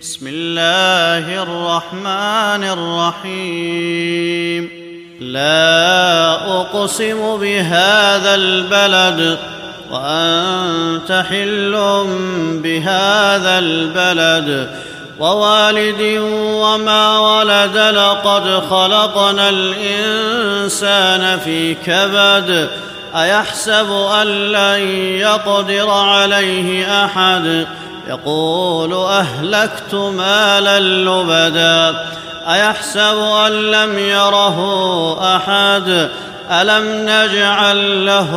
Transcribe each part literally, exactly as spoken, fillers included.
بسم الله الرحمن الرحيم. لا أقسم بهذا البلد وأنت حل بهذا البلد ووالد وما ولد لقد خلقنا الإنسان في كبد أيحسب أن لن يقدر عليه أحد يقول أهلكت مالا لبدا أيحسب أن لم يره أحد ألم نجعل له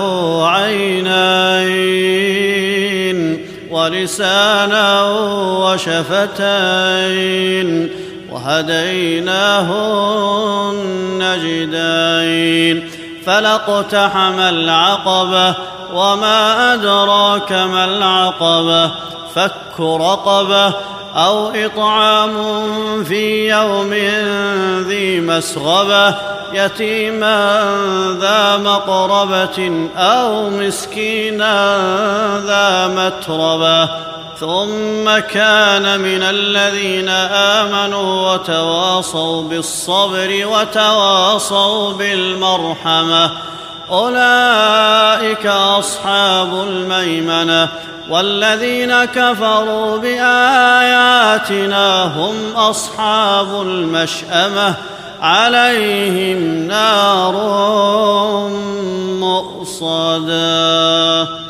عينين ولسانا وشفتين وهديناه النجدين فلاقتحم العقبة وما أدراك ما العقبة فك رقبة أو إطعام في يوم ذي مسغبة يتيما ذا مقربة أو مسكينا ذا متربة ثم كان من الذين آمنوا وتواصوا بالصبر وتواصوا بالمرحمة أولئك أصحاب الميمنة والذين كفروا بآياتنا هم أصحاب المشأمة عليهم نار مؤصدة.